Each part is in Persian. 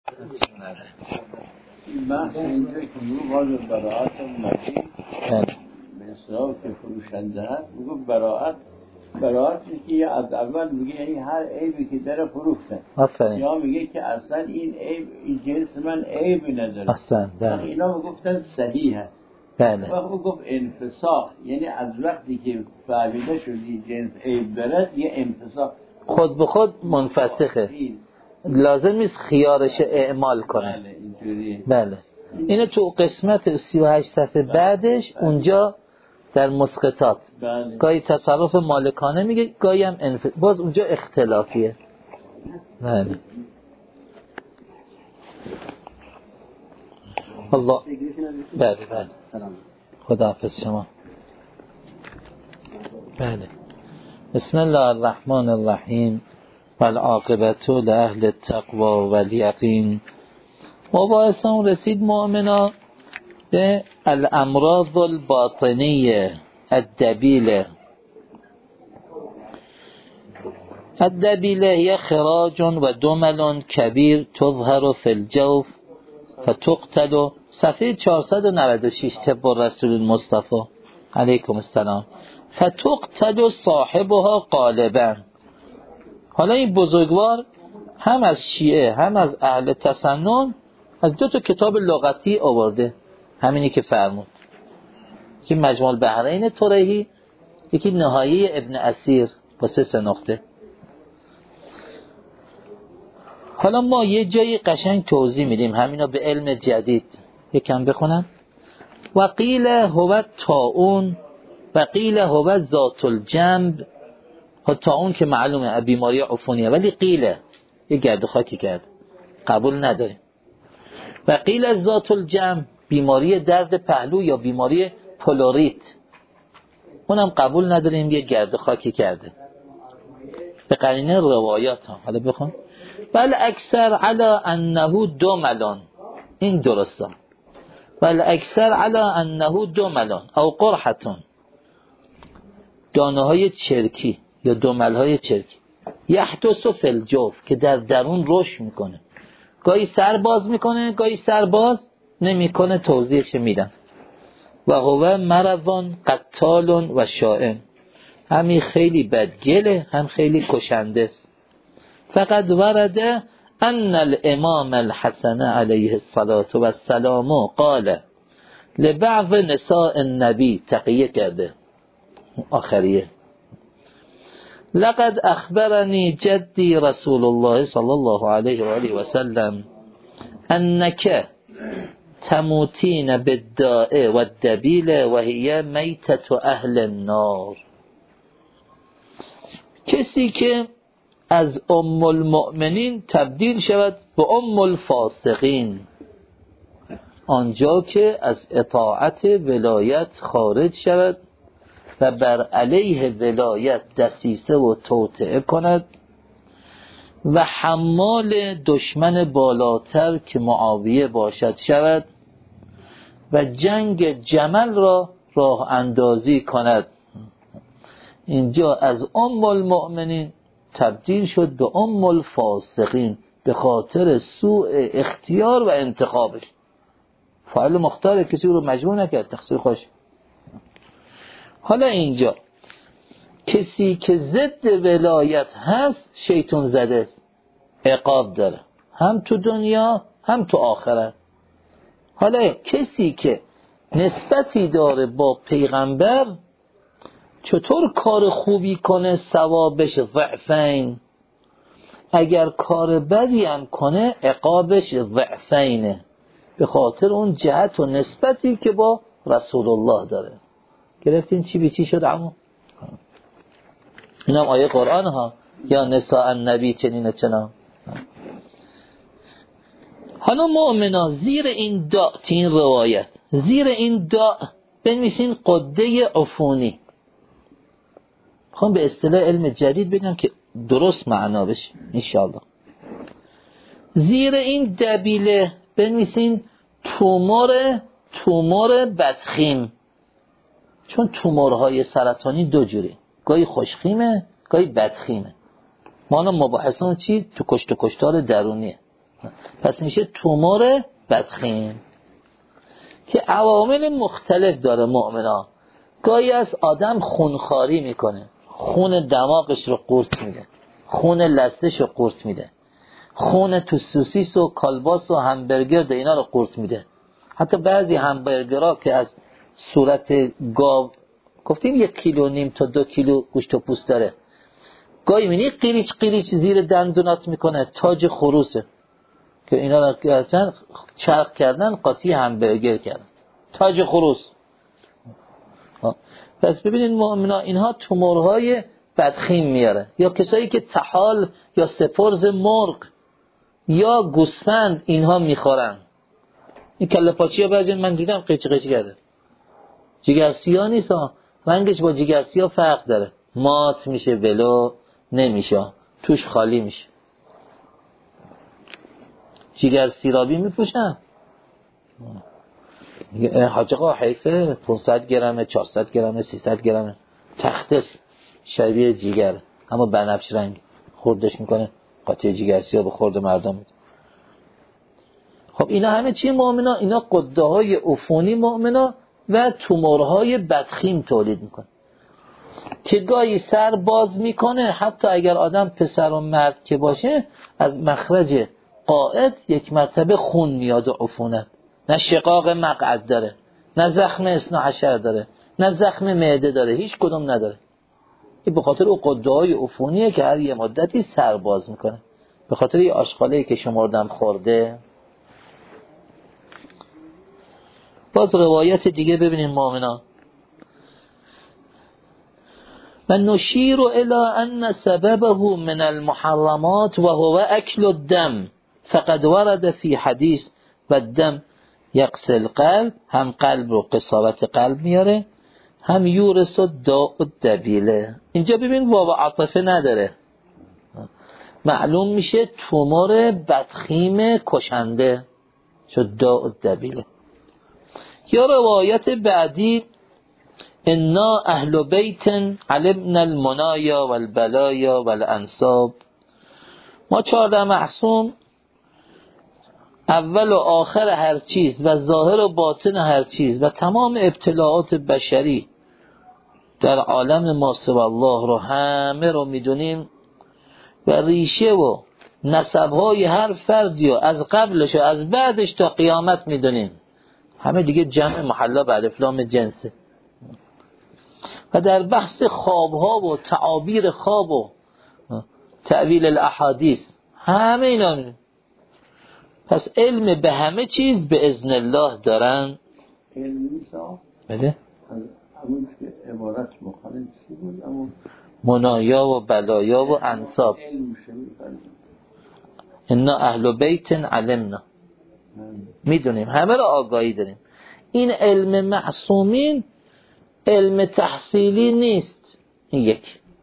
این بحث اینجا که میگو باز براعت مجید به اصلاح که فروشنده هست میگو براعت که از اول میگه یعنی هر عیبی که داره فروخته یا میگه که اصلا این عیب این جنس من عیبی نداره اصلا اینا میگفتن صحیح هست. بله. وقتی گفت انفساخ یعنی از وقتی که فهمیده شدی جنس عیب داره یه انفساخ خود به خود منفسخه، لازم نیست خیارش اعمال کنه. بله اینجوریه. بله اینه تو قسمت 38 صفحه بعدش اونجا در مسقطات گاهی تصرف مالکانه میگه گاهی هم باز اونجا اختلافیه. بله الله. بله خداحافظ شما. بله بسم الله الرحمن الرحیم والعاقبت لأهل التقوى والیقین. مباحثمون رسید مؤمنا به الامراض الباطنیه الدبیله. الدبیله هي خراج و دمل کبیر تظهر فی الجوف فتقتل. صفحه 496 طب رسول المصطفى علیکم السلام. فتقتل صاحبها غالبا. حالا این بزرگوار هم از شیعه هم از اهل تسنن از دو تا کتاب لغتی آورده، همینی که فرمود، یکی مجموع البحرین طریحی، یکی نهایه ابن اسیر با 3 نقطه. حالا ما یه جایی قشنگ توضیح میدیم همینا به علم جدید. یکم بخونم. و قیل هو طاعون و قیل هو ذات الجنب. طاعون که معلومه بیماری عفونیه، ولی قیله یه گرد خاکی کرد قبول نداریم. و قیل ذات الجنب بیماری درد پهلو یا بیماری پولاریت، اونم قبول نداریم، یه گرد خاکی کرده به قرینه روایات ها. حالا بخون. بل اکثر علی انه دملان، این درسته. بل اکثر علی انه دملان او قرحتون، دانه های چرکی یا دمل های چرکی، یحدث فی الجوف که در درون رشد میکنه، گاهی سر باز میکنه گاهی سر باز نمیکنه. توضیحش میدم. و هو مرضون قتال و شائن، همین خیلی بدگله هم خیلی کشنده است. فقد ورده ان الامام الحسن علیه الصلاة و السلام قال لبعض نساء النبی، تقیه کرده آخریه، لقد اخبرني جدي رسول الله صلى الله عليه وآله وسلم انك تموتين بالداء والدبيل وهي میتة اهل النار. کسی که از ام المؤمنین تبدیل شود به ام الفاسقین، آنجا که از اطاعت ولایت خارج شود و بر علیه ولایت دسیسه و توطئه کند و حمال دشمن بالاتر که معاویه باشد شود و جنگ جمل را راه اندازی کند. اینجا از ام المؤمنین تبدیل شد به ام الفاسقین به خاطر سوء اختیار و انتخابش. فاعل مختار کسی رو مجبور نکرد، تقصیر خوش. حالا اینجا کسی که ضد ولایت هست شیطان زده است، عقاب داره هم تو دنیا هم تو آخرت. حالا کسی که نسبتی داره با پیغمبر چطور کار خوبی کنه ثوابش ضعفین، اگر کار بدی هم کنه عقابش ضعفینه، به خاطر اون جهت و نسبتی که با رسول الله داره. گرفتین چی به چی شد عمو؟ اینم آیه قرآن ها، یا نساء النبی چنین و چنان. حالا مؤمنا زیر این داء، این روایت زیر این داء بنویسین قده عفونی. خواهم به اصطلاح علم جدید بگم که درست معنا بشه انشاءالله. زیر این دبیله بنویسین تومور بدخیم، چون تومورهای سرطانی دو جوره، گاهی خوشخیمه گاهی بدخیمه. ما الان مباحثمون چی؟ تو کشتار درونیه. پس میشه تومور بدخیم که عوامل مختلف داره. مؤمنا گاهی از آدم خونخواری میکنه، خون دماغش رو قورت میده، خون لثه‌ش رو قورت میده، خون تو سوسیس و کالباس و همبرگر اینا رو قورت میده. حتی بعضی همبرگرها که از صورت گاو گفتیم 1.5 کیلو تا 2 کیلو گوشت و پوست داره، گاهی می‌بینی قیریچ قیریچ زیر دندونات میکنه، تاج خروسه که اینا رو گرفتن چرخ کردن قاطی همبرگر کردن، تاج خروس. پس ببینید مؤمنا اینها تومورهای بدخیم میاره. یا کسایی که طحال یا سپرز مرغ یا گوسفند اینها میخورن، این کله پاچه بعضی من دیدم قیچی قیچی کرده، جگرسیا نیست ها، رنگش با جگرسیا فرق داره، مات میشه، ولو نمیشه، توش خالی میشه. جگر سیرابی میپوشن، حاج آقا حیفه 500 گرمه 400 گرمه 300 گرمه تخته شبیه جگر اما بنفش رنگ خوردش میکنه، قاطی جگر سیاه به خورد مردم میده. خب اینا همه چی مؤمنا؟ اینا قده های عفونی مؤمنا و تومورهای بدخیم تولید میکنه که گاهی سر باز میکنه. حتی اگر آدم پسر و مرد که باشه از مخرج قائد 1 مرتبه خون میاد و عفونت. نه شقاق مقعد داره، نه زخم 12 داره، نه زخم معده داره، هیچ کدوم نداره. این به خاطر او قده های عفونیه که هر یه مدتی سر باز میکنه، به خاطر این آشغالایی که شمردم خورده. باز روایت دیگه ببینیم مؤمنا. و نشیر الى ان سببه من المحرمات و هو اکل الدم فقد ورد فی حدیث و الدم یقص القلب. هم قلب رو قصاوت قلب میاره، هم یورس داء الدبیله. اینجا ببین واو عاطفه نداره، معلوم میشه تومور بدخیم کشنده شد داء الدبیله. یا روایت بعدی انا اهل بیت علمنا المنایا والبلایا والانصاب. ما 14 معصوم اول و آخر هر چیز و ظاهر و باطن هر چیز و تمام ابتلاعات بشری در عالم ما سوی الله رو همه رو میدونیم و ریشه و نسبهای هر فردی و از قبلش و از بعدش تا قیامت میدونیم. همه دیگه جمع محلا به الف لام جنسه. و در بحث خوابها و تعابیر خواب و تأویل الاحادیث همه اینا. پس علم به همه چیز به اذن الله دارن. علم نیسا بله همون که عبارت مخالف چی بود؟ منایا و بلایا و انصاب. انا اهل بیت علمنا، میدونیم، همه را آگاهی داریم. این علم معصومین علم تحصیلی نیست، این یک.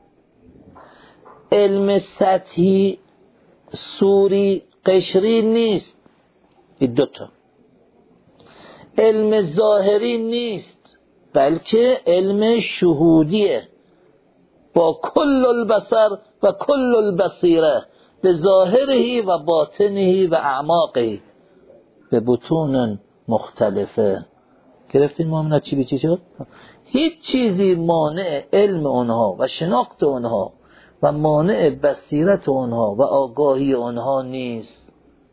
علم سطحی سوری قشری نیست، این 2 تا. علم ظاهری نیست، بلکه علم شهودیه با کل البصر و کل البصیره به ظاهره و باطنه و اعماقه به بطون مختلفه. گرفتین مؤمنات چی به چی شد؟ هیچ چیزی مانع علم اونها و شناخت اونها و مانع بصیرت اونها و آگاهی اونها نیست.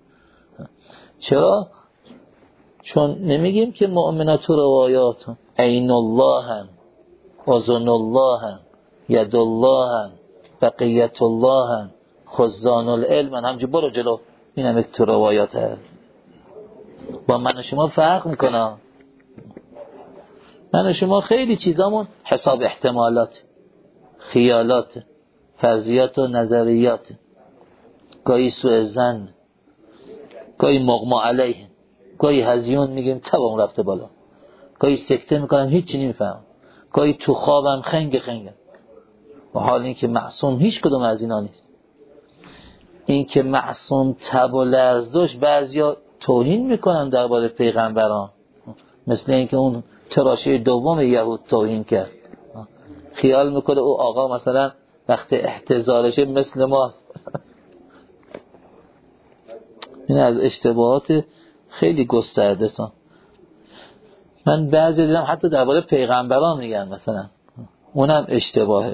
چرا؟ چون نمیگیم که مؤمنات و روایات عین الله هم اذن الله هم ید الله هم بقیت الله هم خزان العلم همجور برو جلو. این هم تو روایات هست. با من و شما فرق میکنه. من و شما خیلی چیزامون حساب احتمالات، خیالات، فرضیات و نظریات، گاهی سوء ظن، گاهی مغما علیه، گاهی هزیون میگیم تبام رفته بالا، گاهی سکته میکنم هیچی نمیفهم، گاهی تو خوابم خنگم. و حال این که معصوم هیچ کدوم از اینا نیست. این که معصوم تب و لرز داشت بعضیا توهین میکنن درباره پیغمبران، مثل اینکه اون تراشه دوم یهود توهین کرد. خیال میکنه او آقا مثلا وقت احتضارشه مثل ماست. این از اشتباهات خیلی گسترده تا من بعضی دیدم حتی درباره پیغمبران میگن مثلا اونم اشتباهه.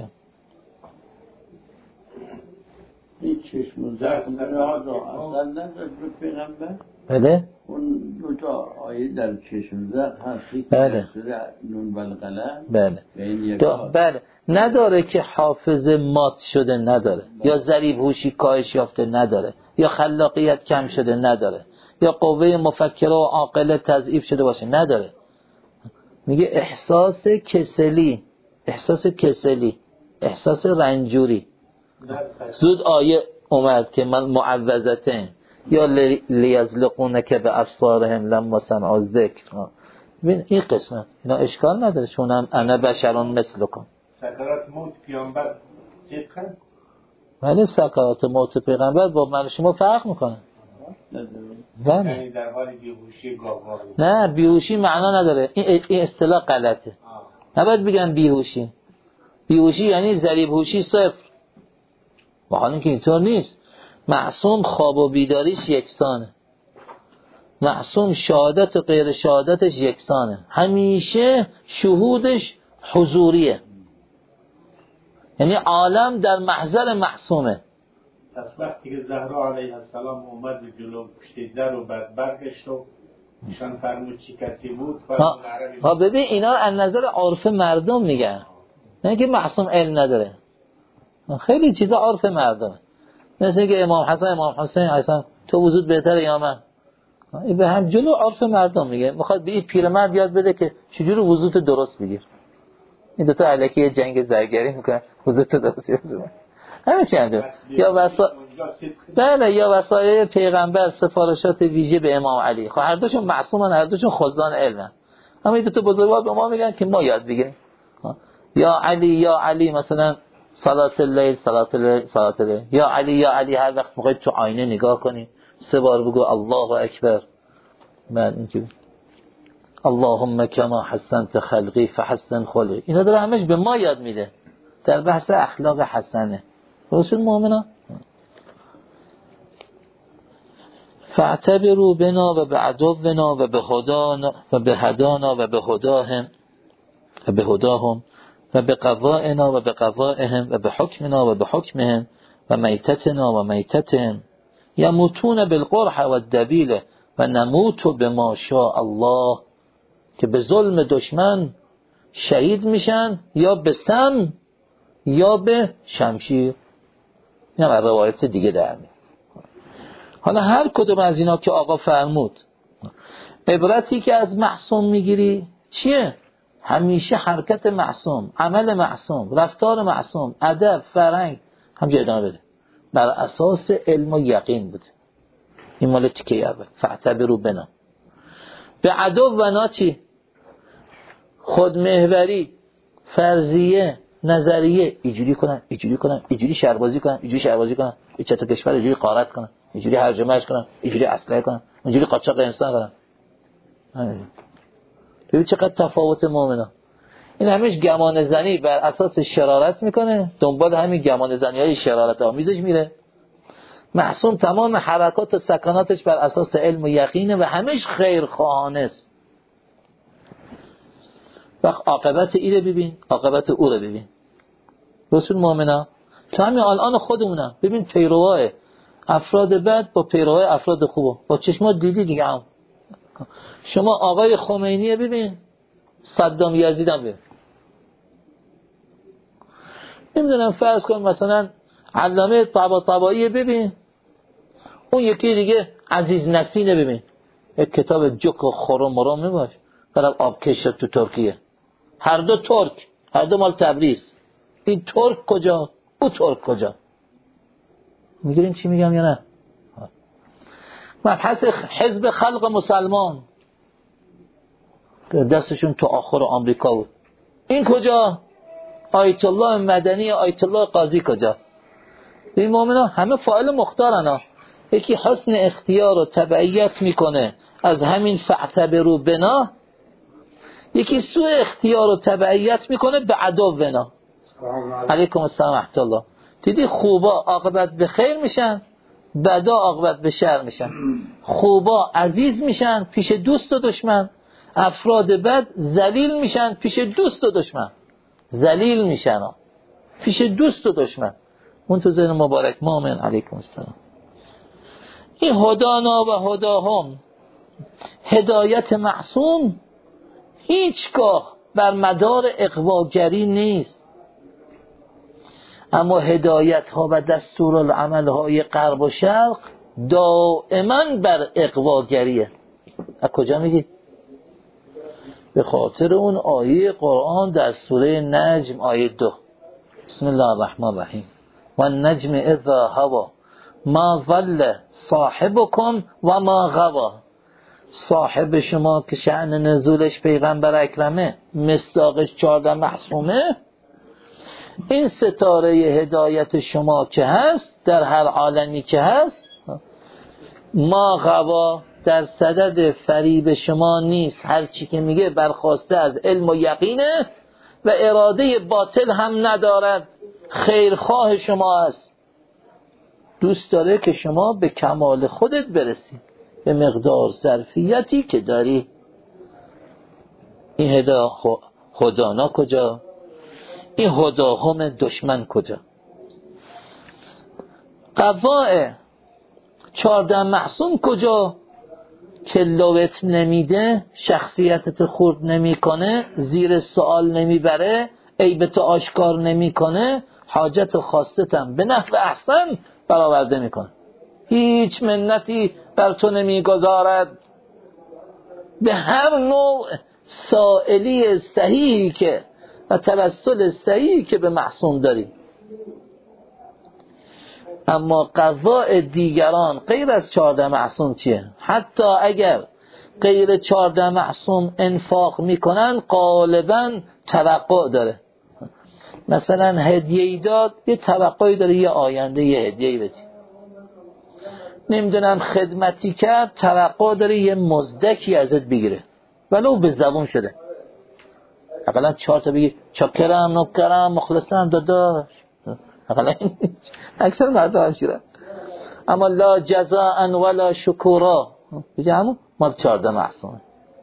این چشم و زخم اصلا نداشت به پیغمبر. بله اون دو تا آیه در چشم زخم هست. بله نون والقلم. بله بله نداره که حافظه مات شده نداره یا ضریب هوشی کاهش یافته نداره یا خلاقیت کم شده نداره یا قوه مفکره و عاقله تضعیف شده باشه نداره. میگه احساس کسلی، احساس رنجوری. زود آیه اومد که من معوذتین یا لیزلقونک به ابصارهم لما سمعوا الذکر. ببین این قسمت اینا اشکال نداره چون هم انا بشرون مثلکم. سکرات موت پیامبر جدن؟ ولی سکرات موت پیغمبر با من شما فرق میکنه. یعنی در حال بیهوشی گاه‌گاه. نه بیهوشی معنا نداره، این اصطلاح غلطه. نباید بگن بیهوشی یعنی ضریب هوشی صفر. با حال اینکه اینطور نیست. معصوم خواب و بیداریش یکسانه، معصوم شهادت و غیر شهادتش یکسانه، همیشه شهودش حضوریه، یعنی عالم در محضر معصومه. پس وقتی که زهرا علیه السلام اومد و جلو پشت در و برگشت و نشان فرمود چی کسی بود ها ببین اینا از نظر عرف مردم میگن، نه که معصوم علم نداره. خیلی چیزا عرف مردمه، مثل که امام حسن امام حسین اصلا تو وضوت بهتره یا من، این به هم جلو عرف مردم میگه. میخواد به این پیرمرد یاد بده که چجوری وضوت درست بگیر. این دو تا الکی جنگ زرگری میکنن وضوت درست بگیر. همه چی هم بله یا وصایای پیغمبر، سفارشات ویژه به امام علی. خب هر دوشون معصومن، هر دوشون خزان علمن، اما این دو تا بزرگوار به ما میگن که ما یاد بگیریم. یا علی مثلا صلات اللیل یا علی هر وقت موقع تو آینه نگاه کنی 3 بار بگو الله اکبر. من اینکه اللهم کما حسنت خلقی فحسن خلقی، اینا داره همش به ما یاد میده در بحث اخلاق حسنه. رسول مؤمنان فاعتبروا بنا و بعدونا و بهدانا و بهدانا و بهداهم و بهداهم و بقضائنا و بقضائهم و بحکمنا و بحکمهم و میتتنا و میتتهم یموتون بالقرح و الدبیل و نموت بما شاء الله، که به ظلم دشمن شهید میشن یا به سم یا به شمشیر. این هم روایت دیگه در میاد. حالا هر کدوم از اینا که آقا فرمود عبرتی که از معصوم میگیری چیه؟ همیشه حرکت معصوم، عمل معصوم، رفتار معصوم، ادب، فرهنگ همجا ادامه بده بر اساس علم و یقین بوده. این مال تیکه اول. فاعتبروا بنا. به عدو و نا چی؟ خودمحوری، فرضیه، نظریه، اینجوری کنن، اینجوری شربازی کنن، این چطور کشور اینجوری غارت کنن، اینجوری هرج و مرج کنن، اینجوری اسلحه کنن، اینجوری قاچاق انسان کنن. ببین چقدر تفاوت مؤمنا. این همیشه گمان زنی بر اساس شرارت میکنه، دنبال همین گمان زنی های شرارت آمیزش میره. معصوم تمام حرکات و سکناتش بر اساس علم و یقینه و همیشه خیرخواهانه است. وقت عاقبت این رو ببین، عاقبت او رو ببین. رسول مؤمنا تو همین الان خودمونم ببین پیروای افراد بد با پیروای افراد خوب با چشمات دیدی دیگه. هم شما آقای خمینی ببین، صدام یزید هم ببین، نمیدونم فرض کن مثلا علامه طباطبایی ببین، اون یکی دیگه عزیز نسینه ببین، یک کتاب جوک و خورم مرام نباش برای آبکش تو ترکیه، هر دو ترک، هر دو مال تبریز. این ترک کجا او ترک کجا؟ میگیرین چی میگم یا نه؟ مبحث حزب خلق مسلمان دستشون تو آخر آمریکا بود، این کجا؟ آیت الله مدنی، آیت الله قاضی کجا؟ این مؤمنا همه فاعل مختارن. یکی حسن اختیار و تبعیت میکنه از همین فاعتبروا بنا، یکی سوء اختیار و تبعیت میکنه به عدونا. علیکم السلام ورحمت الله. دیدی خوبا عاقبت به خیر میشن، بدا عاقبت به شر میشن، خوبا عزیز میشن پیش دوست و دشمن، افراد بد ذلیل میشن پیش دوست و دشمن، ذلیل میشن پیش دوست و دشمن. اون تو ذهن مبارک مومن علیکم السلام. این هدانا و هداهم، هدایت معصوم هیچگاه بر مدار اغواگری نیست، اما هدایت ها و دستورالعمل های غرب و شرق دائما بر اغواگریه. از کجا میگید؟ به خاطر اون آیه قرآن در سوره نجم آیه 2 بسم الله الرحمن الرحیم و النجم اذا هوا ما ضل صاحبکم و ما غوا. صاحب شما که شأن نزولش پیغمبر اکرمه، مصداقش 14 معصومه، این ستاره هدایت شما که هست در هر عالمی که هست، ما غوا در صدد فریب شما نیست، هر چی که میگه برخواسته از علم و یقینه و اراده باطل هم ندارد، خیرخواه شما است، دوست داره که شما به کمال خودت برسی به مقدار ظرفیتی که داری. این هدانا کجا؟ این هداهم دشمن کجا؟ قضاء 14 معصوم کجا که لوت نمیده، شخصیتت خورد نمیکنه، زیر سوال نمیبره، عیبت آشکار نمیکنه، حاجت و خواستتم به نحو احسن برآورده میکنه، هیچ منتی بر تو نمیگذارد، به هر نوع سائلی صحیحی که و توسل صحیحی که به معصوم داری. اما قضاء دیگران غیر از 14 معصوم چیه؟ حتی اگر غیر 14 معصوم انفاق میکنن غالبا توقع داره، مثلا هدیه‌ای داد یه توقعی داره، یه آینده یه هدیه‌ای بدی، نمیدونم خدمتی کرد توقع داره یه مزدکی ازت بگیره ولو به زبون شده، اقلا 4 تا بگی چاکرم نوکرم مخلصم داداش، اقلا اکثر مردم همشیرن. اما لا جزاء ولا شکورا بگه همون مال 14 معصوم.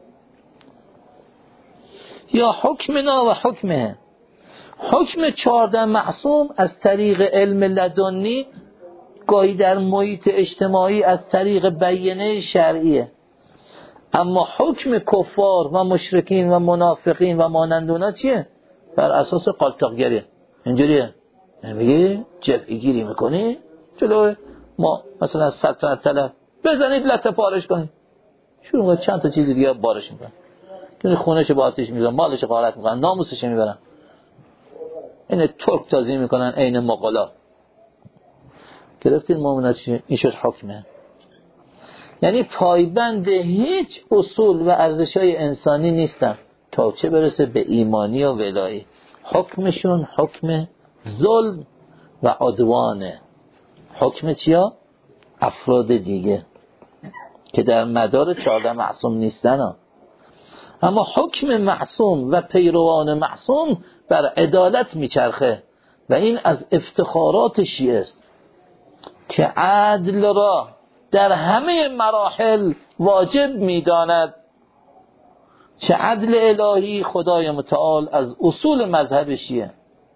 یا حکمنا و حکمه، حکم 14 معصوم از طریق علم لدنی، گاهی در محیط اجتماعی از طریق بیانه شرعیه، اما حکم کفار و مشرکین و منافقین و مانند اونا چیه؟ بر اساس قالتاقگریه. اینجوریه میگه جبهه گیری میکنی جلو ما مثلا سلطنت طلب بزنید لطه پارش کنید، شروع کنید چند تا چیز دیگه بارش میکنن، که خونش با آتش میزنن، مالش غارت میکنن، ناموسش میبرن، این ترک تازی میکنن عین مغولا. گرفتین مومنات چیه؟ این شد حکمه. یعنی پایبند هیچ اصول و ارزش‌های انسانی نیستن تا چه برسه به ایمانی و ولایی. حکمشون حکم ظلم و عدوانه. حکم چیا؟ افراد دیگه که در مدار 14 معصوم نیستن ها. اما حکم معصوم و پیروان معصوم بر عدالت میچرخه و این از افتخارات شیعه است که عدل را در همه مراحل واجب میداند. چه عدل الهی خدای متعال از اصول مذهب شیعه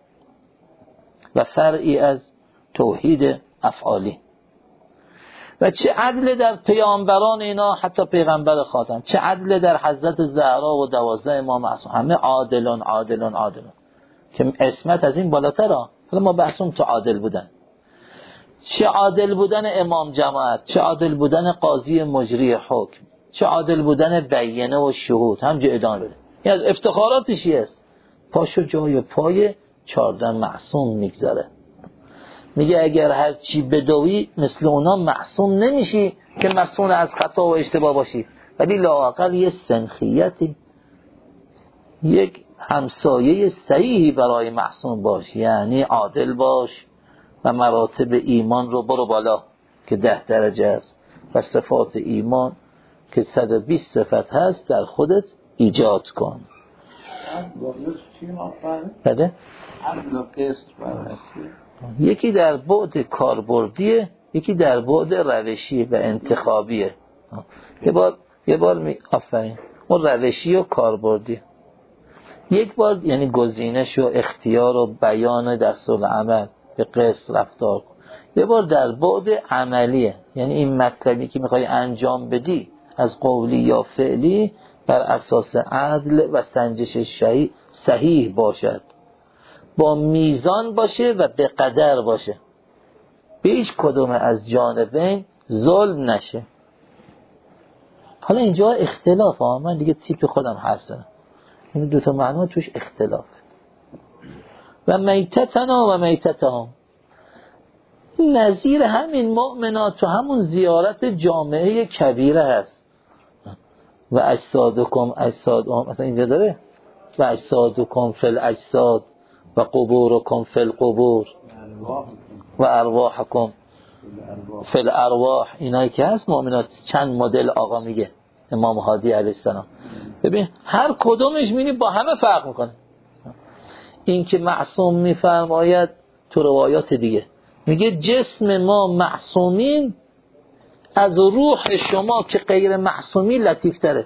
و فرعی از توحید افعالی، و چه عدل در پیامبران اینا، حتی پیغمبر خاتم، چه عدل در حضرت زهرا و 12 امام معصوم، همه عادلان عادلان عادلان که عصمت از این بالاتر ها. حالا ما بحثم تو عادل بودن، چه عادل بودن امام جماعت، چه عادل بودن قاضی مجری حکم، چه عادل بودن بیانه و شهود، همجا ادامه بده. این از افتخاراتشی است. پاشو جای پای 14 معصوم میگذاره، میگه اگر هر چی بدوی مثل اونا معصوم نمیشی که مسئول از خطا و اشتباه باشی، ولی لااقل یه سنخیتی، یک همسایه صحیحی برای معصوم باش، یعنی عادل باش و مراتب ایمان رو برو بالا که 10 درجه است و صفات ایمان که 120 صفت هست در خودت ایجاد کن. بله؟ یکی در بعد کاربردیه، یکی در بعد روشی و انتخابیه. یه بار آفرین اون روشی و کاربردی، یک بار یعنی گزینش و اختیار و بیان دستورالعمل به قصد رفتار کن. یه بار در بعد عملیه، یعنی این مطلبی که میخوای انجام بدی از قولی یا فعلی بر اساس عدل و سنجش صحیح باشد، با میزان باشه و به قدر باشه، به هیچ کدوم از جانبین ظلم نشه. حالا اینجا اختلاف من دیگه تیپ خودم حرف زنم، این دوتا معنی توش اختلاف. و میتتنا و میتتهم نظیر همین مؤمنات تو همون زیارت جامعه کبیره هست. و اجسادکم اجسادهم، مثلا اینجا داره و اجسادکم فی الاجساد و قبورکم فی القبور و ارواحکم فی الارواح. اینایی که هست مؤمنات چند مدل آقا میگه امام هادی علیه السلام. ببین هر کدومش میبینی با همه فرق میکنه. این که معصوم میفرماید تو روایات دیگه میگه جسم ما معصومین از روح شما که غیر معصومی لطیف تره.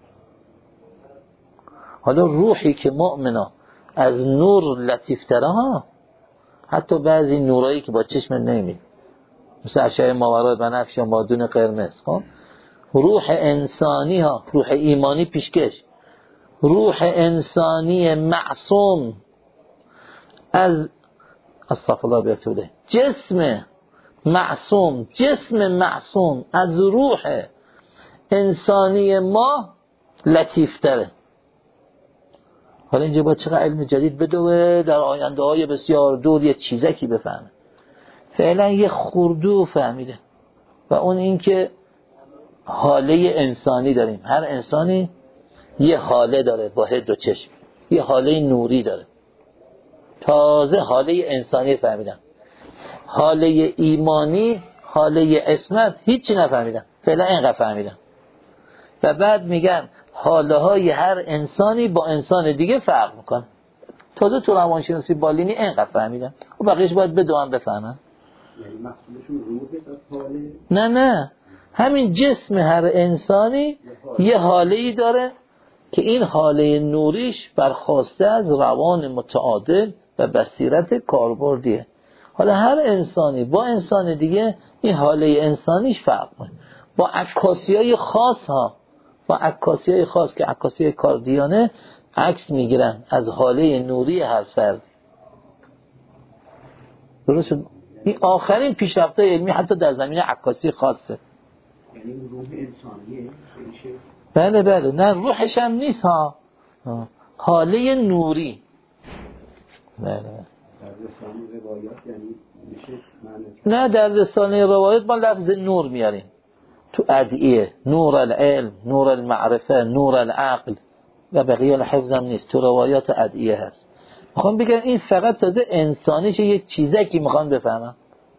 حالا روحی که مؤمنا از نور لطیف تره ها، حتی بعضی نورایی که با چشم نمیبینی مثل اشعه ماورای بنفش یا مادون قرمز، خب روح انسانی ها، روح ایمانی پیشکش، روح انسانی معصوم از استغفرالله بیاتوده، جسم معصوم از روح انسانی ما لطیف تره. حالا اینجا باید چقدر علم جدید بدوه در آینده های بسیار دور یه چیزکی بفهمه. فعلا یه خردو فهمیده و اون این که حاله انسانی داریم، هر انسانی یه حاله داره با هد و چشم، یه حاله نوری داره. تازه حاله انسانی فهمیدم، حاله ایمانی، حاله عصمت هیچی نفهمیدم، فعلا اینقدر فهمیدم. و بعد میگن حاله های هر انسانی با انسان دیگه فرق میکنه. تازه تو روانشناسی بالینی اینقدر فهمیدم و بقیهش باید بدوام بفهمم. یعنی مقصودشون روحه از حاله؟ نه همین جسم هر انسانی یه حاله‌ای داره که این حاله نوریش برخواسته از روان متعادل و بصیرت کاربردیه. حالا هر انسانی با انسان دیگه این حاله انسانیش فرق کنه. با عکاسی‌های خاص ها، با عکاسی‌های خاص که عکاسی کاردیانه عکس میگیرن از حاله نوری هر فرد. درست شد؟ این آخرین پیشرفت‌های علمی حتی در زمینه عکاسی خاصه. یعنی روح انسانیه؟ بله نه روحش هم نیست ها، حاله نوری. بله. در رسانه روایات یعنی میشه معنی؟ نه در رسانه روایات ما لفظ نور میاریم تو ادعیه، نور العلم، نور المعرفه، نور العقل و بقیه الحفظ هم نیست، تو روایات ادعیه هست. میخوام بگم این فقط تازه انسانیشه، یک چیزه که میخوام بفهمم.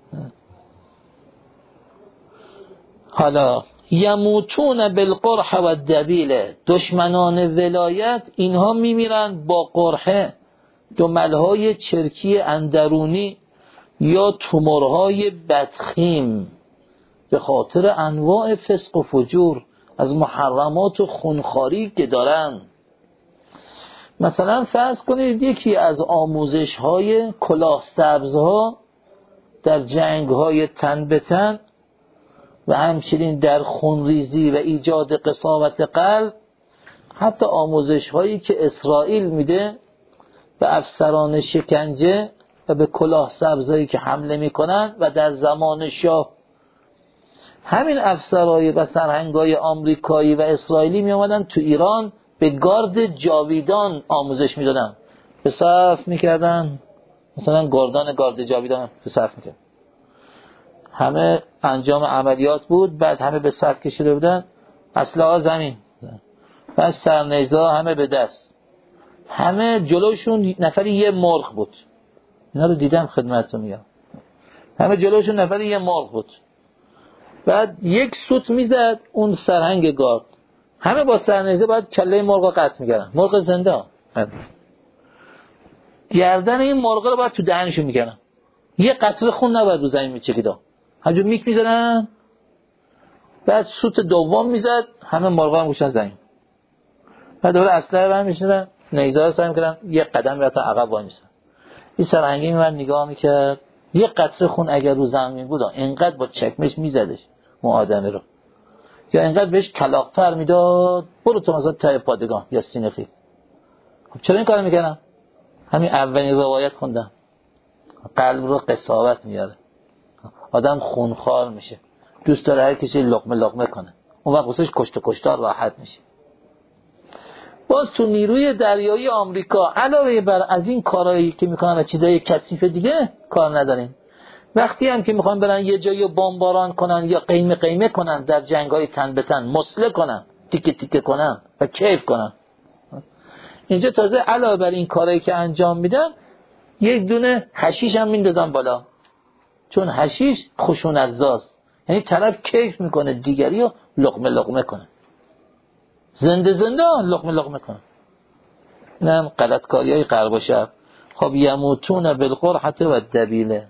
حالا یموتون بالقرح و الدبیله، دشمنان ولایت اینها میمیرند با قرحه، دملهای چرکی اندرونی یا تومورهای بدخیم، به خاطر انواع فسق و فجور از محرمات و خونخواری که دارن. مثلا فرض کنید یکی از آموزش های کلاه سبزها در جنگ های تن به تن و همچنین در خونریزی و ایجاد قساوت قلب، حتی آموزش هایی که اسرائیل میده به افسران شکنجه و به کلاه سبزهایی که حمله میکنن و در زمان شاه همین افسرهای و سرهنگای آمریکایی و اسرائیلی می آمدن تو ایران به گارد جاویدان آموزش میدادن، به صف میکردن، مثلا گارد جاویدان به صف میکردن، همه انجام عملیات بود، بعد همه به صف کشیده بودن، اسلحه زمین، بعد سرنیزه همه به دست، همه جلوشون نفری یه مرغ بود. اینا رو دیدم خدمتتون میگم، همه جلوشون نفری یه مرغ بود. بعد یک سوت میزد اون سرهنگ گارد، همه با سرنیزه باید کله مرغ رو قطع میکردن، مرغ زنده، گردن این مرغ رو باید تو دهنشون میکردن، یه قطره خون نباید رو زمین میچکیدن. همجور میک میزنن، بعد سوت دوم میزد، همه مرغا هم گوشن زمین. بعد دوباره اسلحه برمی میشدن، نیزه رو سعی میکردن یه قدم یا تا عقب وای میسن. این سرهنگی میمد نگاه میکرد، یه قطره خون اگر رو زمین بود اینقدر با چکمش میزدش اون آدمی رو، یا اینقدر بهش کلاغ‌پر میداد برو تو مثلا ته پادگان یا سینه خیل. خب چرا این کارو میکنن؟ همین اولین روایت خوندم، قلب رو قساوت میاره، آدم خونخوار میشه، دوست داره هر کسی لقمه لقمه کنه، اون وقت واسش کشت و کشتار راحت میشه. باز تو نیروی دریایی آمریکا علاوه بر از این کارهایی که میکنن و چیزای کثیف دیگه کار نداریم، وقتی هم که میخوان برن یه جایی بمباران کنن یا قیمه قیمه کنن، در جنگای تن به تن مسله کنن، تیکه تیکه کنن و کیف کنن، اینجا تازه علاوه بر این کارهایی که انجام میدن یک دونه حشیش هم میندازن بالا، چون حشیش خشونت زاست، یعنی طرف کیف میکنه دیگری رو لقمه لقمه کنه، زنده زنده لقمه لقمه کنه. اینم غلطکاری های غرب و شرق. خب یموتون بالقرحة و الدبیله.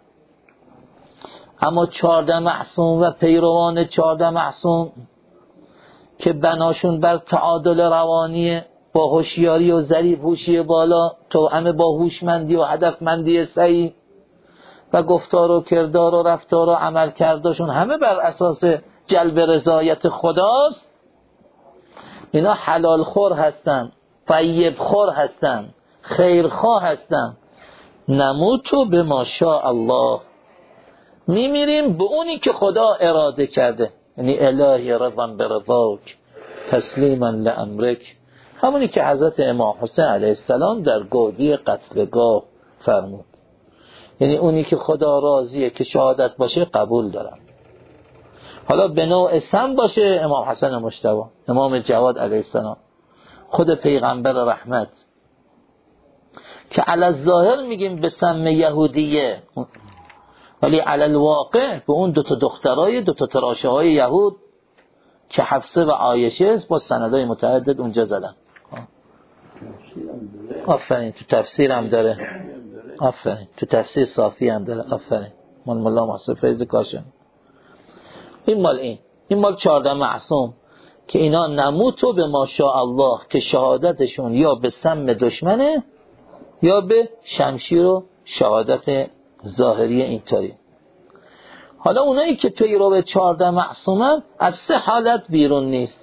اما 14 معصوم و پیروان 14 معصوم که بناشون بر تعادل روانی با هوشیاری و ظریف هوشی بالا، توأم با هوشمندی و هدفمندی صحیح و گفتار و کردار و رفتار و عمل کردشون همه بر اساس جلب رضایت خداست، اینا حلال خور هستن، طیب خور هستن، خیرخواه هستن. نموتو به ما شاء الله، میمیریم به اونی که خدا اراده کرده، یعنی الهی رضا برضاک تسلیما لامرک، همونی که حضرت امام حسین علیه السلام در گودی قتلگاه فرمود، یعنی اونی که خدا راضیه که شهادت باشه قبول دارم. حالا به نوع سم باشه امام حسن مجتبی، امام جواد علیه السلام، خود پیغمبر رحمت، که علی الظاهر میگیم به سم یهودیه، ولی علی الواقع به اون دوتا دخترای دوتا تراشه های یهود که حفصه و عایشه است با سندهای متعدد اونجا زدن. آفرین، تو تفسیر هم داره، آفرین، تو تفسیر صافی هم داره، آفرین، من مولا محسن فیض کاشان. این مال 14 معصوم که اینا نموتو به ما شاء الله، که شهادتشون یا به سم دشمنه یا به شمشیر و شهادت ظاهری اینطوری. حالا اونایی که پیرو 14 معصومن از 3 حالت بیرون نیست،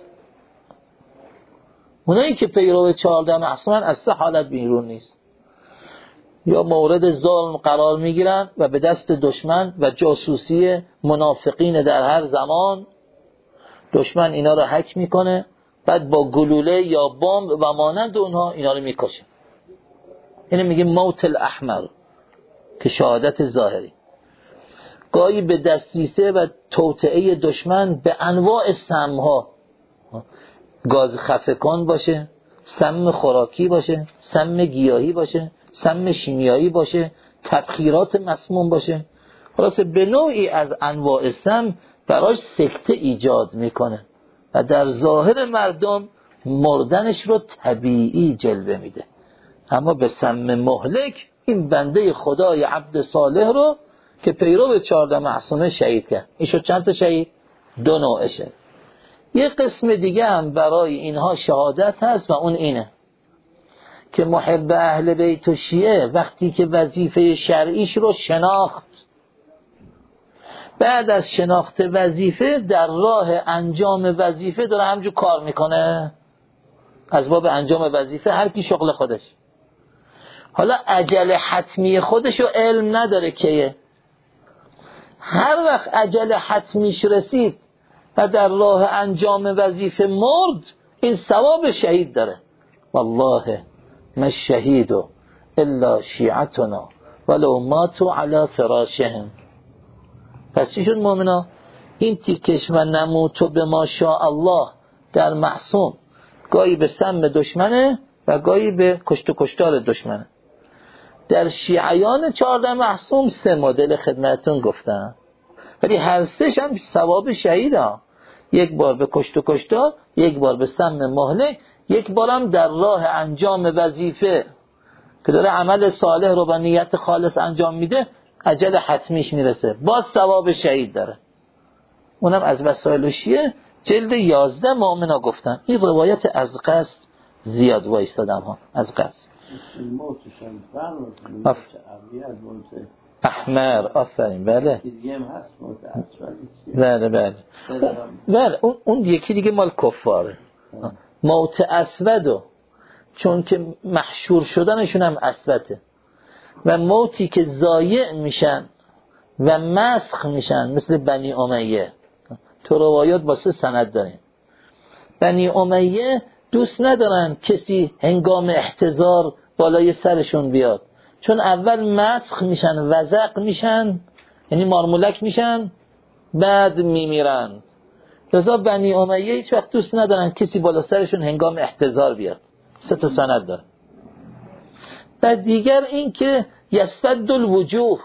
اونایی که پیرو 14 معصومن از 3 حالت بیرون نیست، یا مورد ظلم قرار میگیرن و به دست دشمن و جاسوسی منافقین در هر زمان، دشمن اینا رو هک میکنه، بعد با گلوله یا بمب و مانند اونها اینا رو میکشه. اینو میگه موت الاحمر، که شهادت ظاهری. گاهی به دستیسه و توطئه دشمن به انواع سمها، گاز خفه‌کن باشه، سم خوراکی باشه، سم گیاهی باشه، سم شیمیایی باشه، تبخیرات مسموم باشه، خلاصه به نوعی از انواع سم براش سکته ایجاد میکنه و در ظاهر مردم مردنش رو طبیعی جلوه میده. اما به سم مهلک این بنده خدای عبد صالح رو که پیرو 14 معصومه شهید کرد. این شد چند تا شهید؟ 2 نوعشه. یه قسم دیگه هم برای اینها شهادت هست و اون اینه که محب اهل بیت و شیعه وقتی که وظیفه شرعیش رو شناخت، بعد از شناخت وظیفه در راه انجام وظیفه داره همجور کار میکنه، از باب انجام وظیفه هر کی شغل خودش. حالا اجل حتمی خودشو علم نداره که هر وقت اجل حتمیش رسید و در راه انجام وظیفه مرد، این ثواب شهید داره. والله ما الشهید الا شیعتنا ولو ماتوا علی فراشهم. پس چی شد مؤمنا؟ این تیکش و نموتو به ما شاء الله در معصوم گاهی به سم دشمنه و گاهی به کشت و کشتار دشمنه. در شیعیان 14 معصوم 3 مدل خدمتون گفتم، ولی هر 3 هم ثواب شهید ها. یک بار به کشت و کشتار، یک بار به سم مهلک، یک بارم در راه انجام وظیفه که داره عمل صالح رو با نیت خالص انجام میده، اجل حتمیش میرسه باز ثواب شهید داره. اونم از وسائل شیعه جلد 11 مؤمنا گفتن. این روایت از قصد زیاد وایستادم ها، از قصد موتشان فرق از موت احمر. آفرین. بله دیگه هم هست موت اسودی. بله اون یکی دیگه مال کفاره. موت اسودو چون که محشور شدنشون هم اسوده و موتی که ضایع میشن و مسخ میشن مثل بنی امیه. تو روایات واسه سند داریم. بنی امیه دوست ندارن کسی هنگام احتضار بالای سرشون بیاد، چون اول مسخ میشن، وزق میشن، یعنی مارمولک میشن، بعد میمیرن. لذا بنی امیه هیچ وقت دوست ندارن کسی بالا سرشون هنگام احتضار بیاد. 3 تا سند داره. و دیگر این که یسفد الوجوه،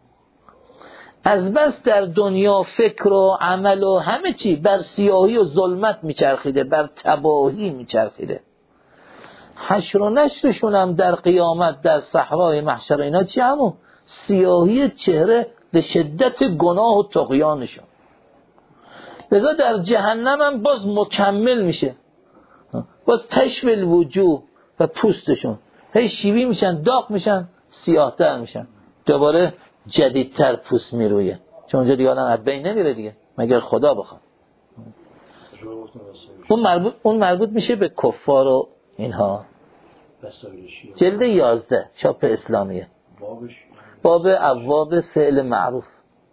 از بس در دنیا فکر و عمل و همه چی بر سیاهی و ظلمت میچرخیده، بر تباهی میچرخیده. حشر و نشرشون هم در قیامت در صحرای محشر اینا چی همون سیاهی چهره به شدت گناه و طغیانشون. لذا در جهنم هم باز مکمل میشه، باز تشو الوجوه و پوستشون هی شیوی میشن، داغ میشن، سیاه‌تر میشن، دوباره جدیدتر پوست میرویه، چون اونجا دیگه آدم از بین نمیره دیگه مگر خدا بخواد. اون مربوط میشه به کفار و اینها. جلد 11 چاپ اسلامیه، باب ابواب فعل معروف.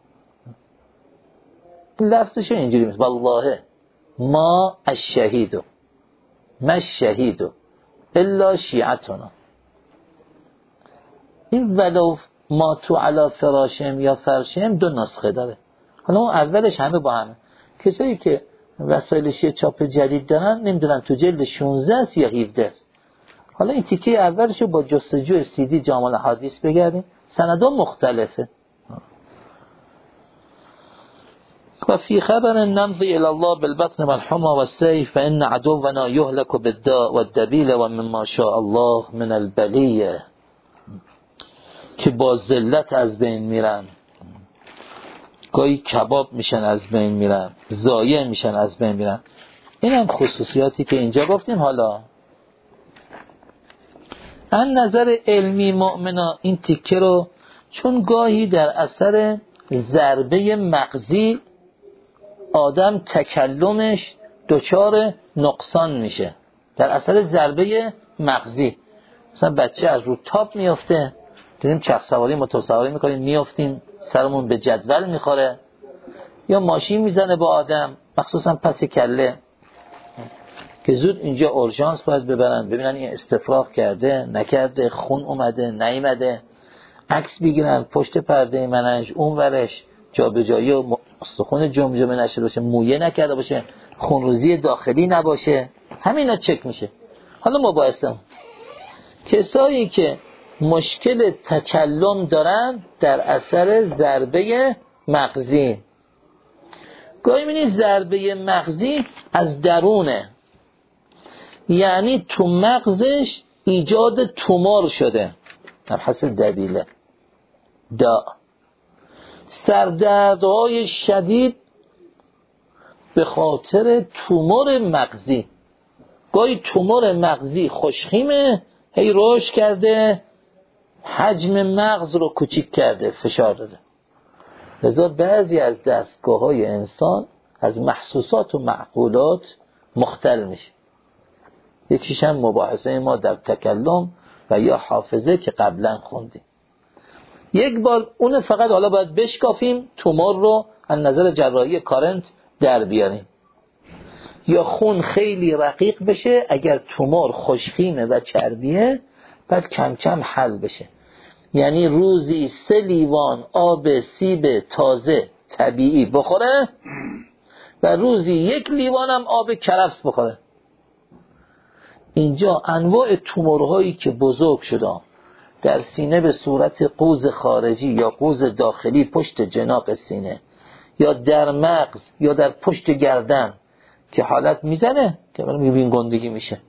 لفظش اینجوری میشه: والله ما الشهید ما الشهید الا شیعتنا. این ولو ما تو علا فراشم یا فرشم 2 نسخه داره. حالا اون اولش همه با همه. کسایی که وسایل شیعه چاپ جدید دارن نمیدونن تو جلد 16 است یا 17 است. حالا این تیکه اولشو با جستجو CD جامع الاحادیث بگردیم، سندها مختلفه. و فی خبر نمضی الى الله بالبطن والحمى والسيف فان عدونا يهلك بالداء والدبيل ومما شاء الله من البلیه، که با ذلت از بین میرن، گاهی کباب میشن از بین میرن، ضایع میشن از بین میرن. این هم خصوصیاتی که اینجا گفتیم. حالا از نظر علمی مؤمنا این تیکه رو، چون گاهی در اثر ضربه مغزی آدم تکلمش دچار نقصان میشه، در اثر ضربه مغزی. مثلا بچه از رو تاپ میفته، دیدیم چرخ سواری موتور سواری میکنیم میافتیم سرمون به جدول میخوره، یا ماشین میزنه با آدم مخصوصا پس کله که زود اینجا اورژانس باید ببرن ببینن این استفراغ کرده نکرده، خون اومده نیومده، عکس بگیرن پشت پرده مننج اون ورش جابجایی و استخون جمجمه نشده باشه، مویه نکرده باشه، خونریزی داخلی نباشه، همینا چک میشه. حالا مباحثه کسایی که مشکل تکلم دارن در اثر ضربه مغزی، گاهی می‌بینی ضربه مغزی از درونه، یعنی تو مغزش ایجاد تومور شده، مبحث دبیله سردردهای شدید به خاطر تومور مغزی. گاهی تومور مغزی خوشخیمه، هی رشد کرده، حجم مغز رو کوچیک کرده، فشار داده. لذا بعضی از دستگاه‌های انسان از محسوسات و معقولات مختل میشه. یکیش هم مباحثه ما در تکلم و یا حافظه که قبلا خوندیم. یک بار اون فقط حالا باید بشکافیم تومور رو از نظر جراحی کارنت در بیاریم، یا خون خیلی رقیق بشه، اگر تومور خوشخیمه و چربیه بعد کم کم حل بشه. یعنی روزی 3 لیوان آب سیب تازه طبیعی بخوره و روزی 1 لیوان هم آب کرفس بخوره. اینجا انواع تومورهایی که بزرگ شده در سینه به صورت قوز خارجی یا قوز داخلی پشت جناق سینه، یا در مغز یا در پشت گردن که حالت میزنه که برای میبین گندگی میشه،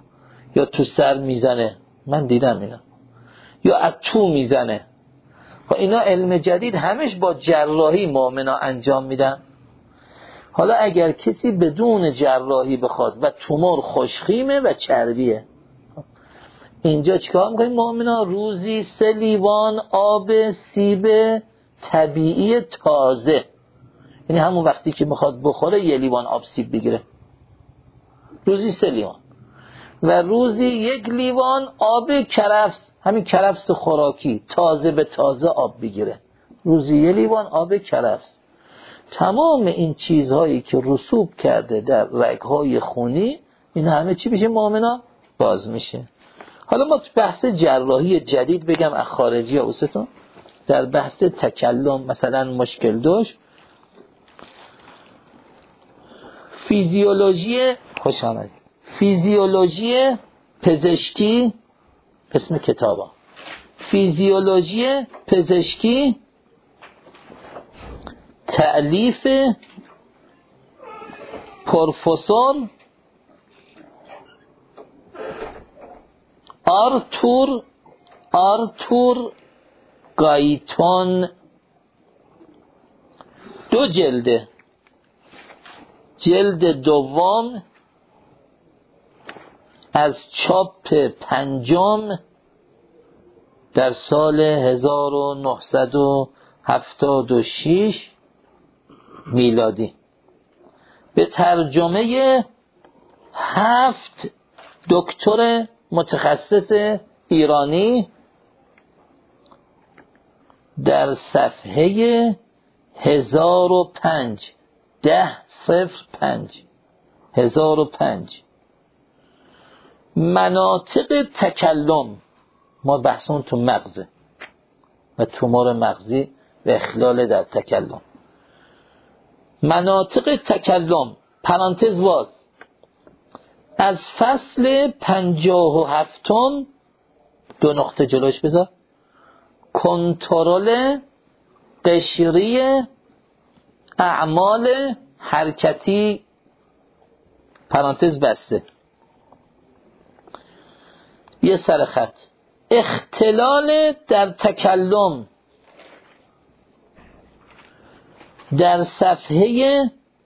یا تو سر میزنه، من دیدم اینا، یا از تو میزنه. و اینا علم جدید همش با جراحی مؤمنا انجام میدن. حالا اگر کسی بدون جراحی بخواد و تومور خوشخیمه و چربیه، اینجا چیکار میکنیم مؤمنا؟ روزی 3 لیوان آب سیب طبیعی تازه، یعنی همون وقتی که میخواد بخوره 1 لیوان آب سیب بگیره، روزی 3 لیوان. و روزی 1 لیوان آب کرفس، همین کرفس خوراکی تازه به تازه آب بگیره، روزی 1 لیوان آب کرفس. تمام این چیزهایی که رسوب کرده در رگهای خونی، این همه چی میشه مؤمنا؟ باز میشه. حالا ما تو بحث جراحی جدید بگم از خارجی اوستون، در بحث تکلم مثلا مشکل داشت، فیزیولوژی خوش آمدید، فیزیولوژی پزشکی، اسم کتابا فیزیولوژی پزشکی، تألیف پروفسور آرتور گایتون، 2 جلده، جلد دوم از چاپ 5 در سال 1976 میلادی، به ترجمه 7 دکتر متخصص ایرانی، در صفحه 1005 1005 مناطق تکلم. ما بحثمون تو مغزه و تومور مغزی و اخلال در تکلم. مناطق تکلم پرانتز باز، از فصل 57 2 نقطه جلوش بذار، کنترل قشری اعمال حرکتی پرانتز بسته، یه سر خط، اختلال در تکلم، در صفحه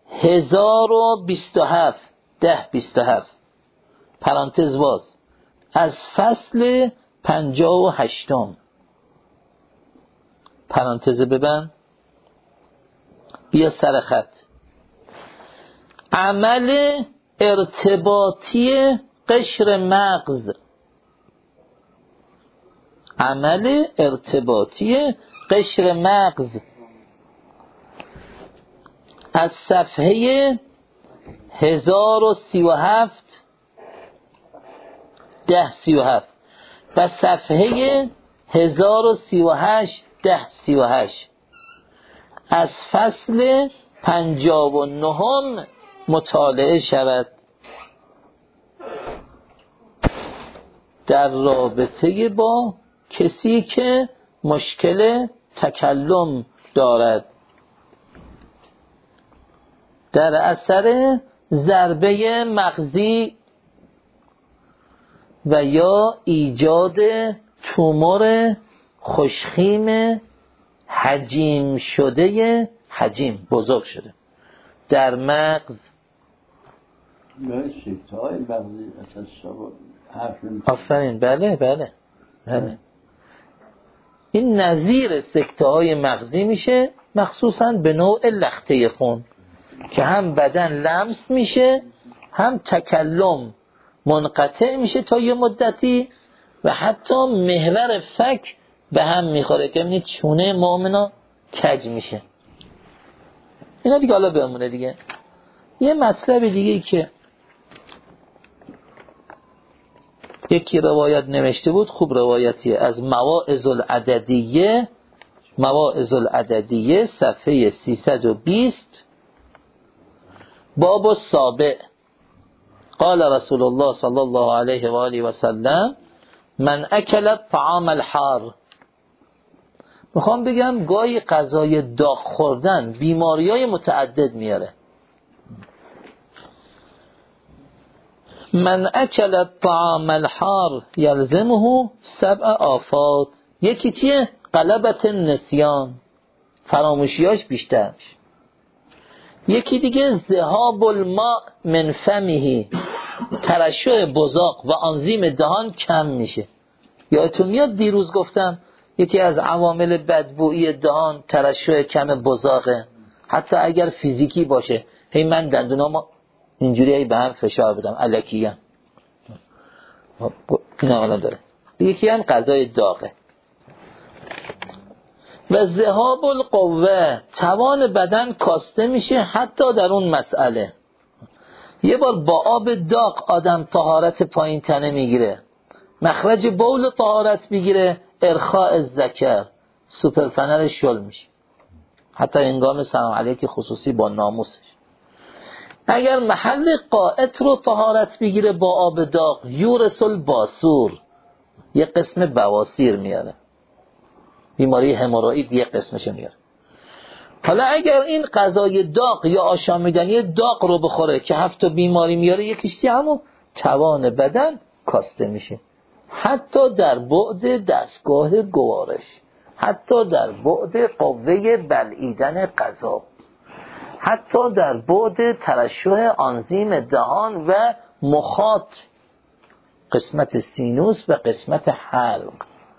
1027 1027 پرانتز باز، از فصل 58 پرانتز ببند، بیا سر خط، عمل ارتباطی قشر مغز، عمل ارتباطی قشر مغز، از صفحه 1037 1037 و صفحه 1038 1038 از فصل 59 مطالعه شود در رابطه با کسی که مشکل تکلم دارد در اثر ضربه مغزی و یا ایجاد تومور خوشخیم حجیم شده، حجیم بزرگ شده در مغز. آفرین، بله بله بله. این نظیر سکته های مغزی میشه، مخصوصا به نوع لخته خون که هم بدن لمس میشه، هم تکلم منقطع میشه تا یه مدتی و حتی محور فک به هم میخوره که میبینید چونه مؤمنا کج میشه. اینا دیگه حالا بمونه دیگه. یه مطلب دیگه که یکی روایت نوشته بود، خوب روایتیه، از مواعظ العددیه صفحه 320 باب السابع، قال رسول الله صلی الله علیه و آله و سلم من اکل الطعام الحار. میخوام بگم گاهی غذای داغ خوردن بیماریای متعدد میاره. من اکل الطعام الحار یلزمه 7 آفات. یکی چیه؟ غلبت النسیان، فراموشیاش بیشتر میشه. یکی دیگه ذهاب الماء من فمه، ترشح بزاق و آنزیم دهان کم میشه. یادتون میاد دیروز گفتم یکی از عوامل بدبویی دهان ترشح کم بزاقه، حتی اگر فیزیکی باشه. هی من دندونام اینجوری به هم فشار بدم الکیه، اینا حالا داره. یکی هم غذای داغه. و ذهاب القوه، توان بدن کاسته میشه حتی در اون مسئله. یه بار با آب داغ آدم طهارت پایین تنه میگیره، مخرج بول طهارت میگیره، ارخاء الذکر، سوپرفنر شل میشه، حتی انگام سلام علیک خصوصی با ناموسش. اگر محل قائط رو طهارت بگیره با آب داغ، یورث الباسور، یه قسم بواسیر میاره، بیماری هموروئید یه قسمش میاره. حالا اگر این غذای داغ یا آشامیدنی داغ رو بخوره که 7 بیماری میاره، یکیش همون توان بدن کاسته میشه، حتی در بعد دستگاه گوارش، حتی در بعد قوه بلعیدن غذا، حتی در بعد ترشح آنزیم دهان و مخاط، قسمت سینوس و قسمت حلق.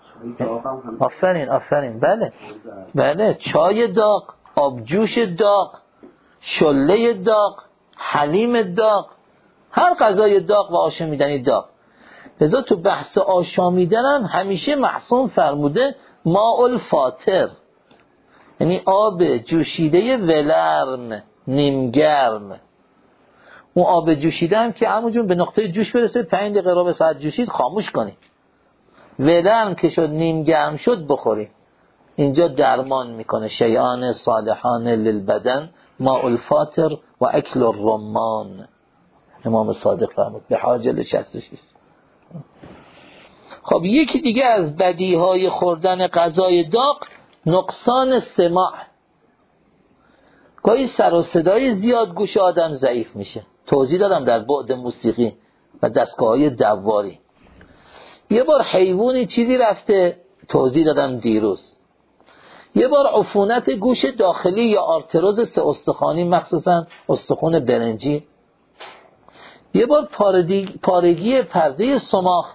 آفرین بله چای داغ، آبجوش داغ، شله داغ، حلیم داغ، هر غذای داغ و آشامیدنی داغ. لذا تو بحث آشامیدن هم همیشه معصوم فرموده ماء الفاتر، یعنی آب جوشیده ولرم نیمگرم. اون آب جوشیده هم که همونجون به نقطه جوش برسه 5 دقیقه ربع ساعت جوشید خاموش کنی، ولرم که شد نیمگرم شد بخوری. اینجا درمان میکنه. شیئان صالحان للبدن ماء الفاتر و اکل الرمان، امام صادق فرمود به حاجل 66. خب یکی دیگه از بدیهای خوردن غذای داغ نقصان سماع. گاهی سر و صدای زیاد گوش آدم ضعیف میشه. توضیح دادم در بعد موسیقی و دستگاه‌های دواری. یه بار حیوانی چیزی رفته، توضیح دادم دیروز. یه بار عفونت گوش داخلی یا آرتروز 3 استخوانی، مخصوصا استخوان برنجی. یه بار پارگی پرده صماخ.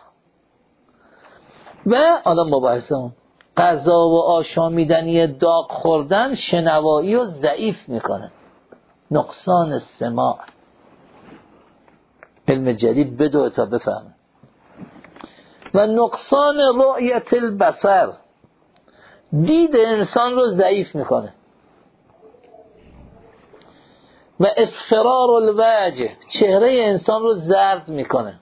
و حالا مباحثه اون غذا و آشامیدنی داغ خوردن شنوایی رو ضعیف میکنه. نقصان سماع. علم جدید بدو تا بفهمه. و نقصان رؤیت البصر، دید انسان رو ضعیف میکنه. و اصفرار الوجه، چهره انسان رو زرد میکنه.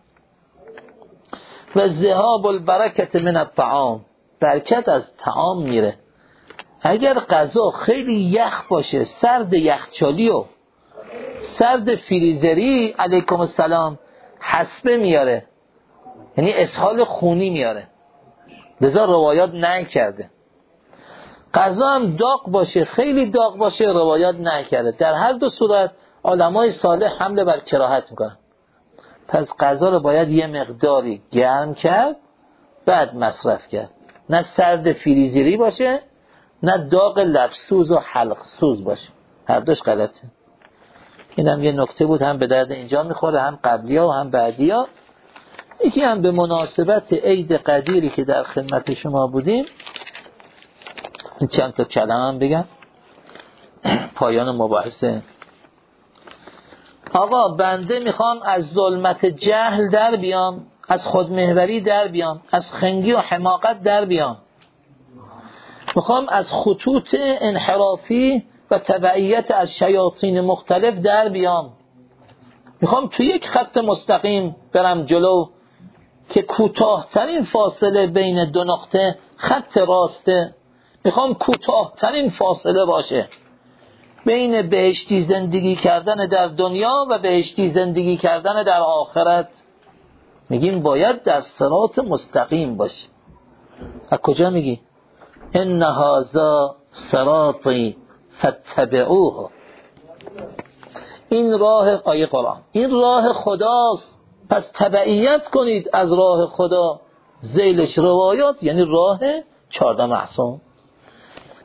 و ذهاب البرکت من الطعام، برکت از طعام میره. اگر غذا خیلی یخ باشه، سرد یخچالی و سرد فریزری، علیکم السلام، حسبه میاره، یعنی اسهال خونی میاره. لذا روایات نهی کرده. غذا هم داغ باشه، خیلی داغ باشه، روایات نهی کرده. در هر دو صورت علمای صالح حمله بر کراهت میکنن. پس غذا رو باید یه مقداری گرم کرد بعد مصرف کرد، نه سرد فریزری باشه نه داغ لبسوز و حلق سوز باشه، هر دوش غلطه. این هم یه نکته بود، هم به درد اینجا میخوره، هم قبلیا و هم بعدیا. یکی هم به مناسبت عید قدیری که در خدمت شما بودیم، این چند تا کلمه هم بگم پایان مباحثه. آقا بنده میخوام از ظلمت جهل در بیام، از خودمحوری در بیام، از خنگی و حماقت در بیام. میخوام از خطوط انحرافی و تبعیت از شیاطین مختلف در بیام. میخوام تو یک خط مستقیم برم جلو که کوتاه‌ترین فاصله بین 2 نقطه خط راسته. میخوام کوتاه‌ترین فاصله باشه بین بهشتی زندگی کردن در دنیا و بهشتی زندگی کردن در آخرت. میگیم باید در صراط مستقیم باشه. از کجا میگی؟ ان هذا صراطی فاتبعوه. این راه، آیه قرآن، این راه خداست، پس تبعیت کنید از راه خدا. ذیلش روایات، یعنی راه 14 معصوم.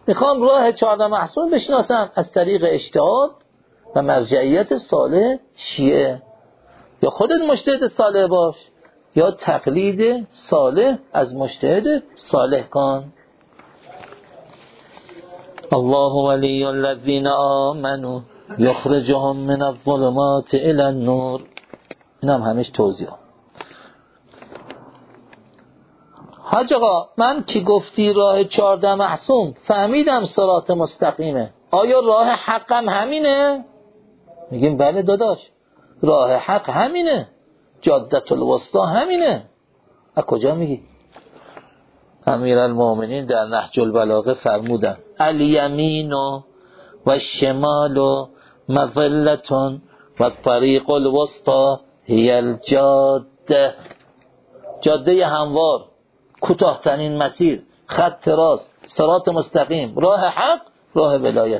میخوام راه 14 محصول بشناسم از طریق اجتهاد و مرجعیت صالح شیعه. یا خودت مجتهد صالح باش یا تقلید صالح از مجتهد صالح کن. الله ولی الذین آمنوا یخرجهم من الظلمات الی النور. این هم همش توضیح. حاج آقا من که گفتی راه 14 معصوم فهمیدم صراط مستقیمه، آیا راه حقم همینه؟ میگیم بله داداش، راه حق همینه، جادت الوسطی همینه. از کجا میگی؟ امیرالمومنین در نهج البلاغه فرمودن الیمین و الشمال مظلة و طریق الوسطی هی الجاده. جاده هموار، کوتاه‌ترین مسیر، خط راست، صراط مستقیم، راه حق، راه ولایت.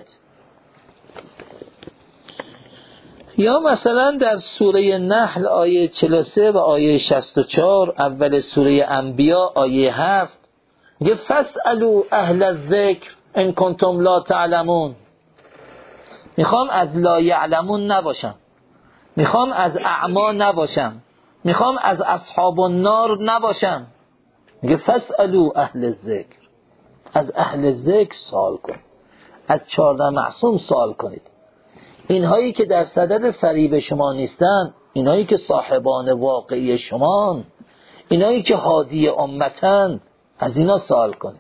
یا مثلا در سوره نحل آیه 43 و آیه 64، اول سوره انبیاء آیه 7 میگه فاسألوا اهل الذکر ان کنتم لا تعلمون. میخوام از لا یعلمون نباشم، میخوام از اعما نباشم، میخوام از اصحاب النار نباشم. میگه فاسألوا اهل الذکر، از اهل ذکر سوال کن، از 14 معصوم سوال کنید. اینهایی که در صدد فریب شما نیستن، اینهایی که صاحبان واقعی شمان، اینهایی که هادی امتن، از اینا سوال کنید.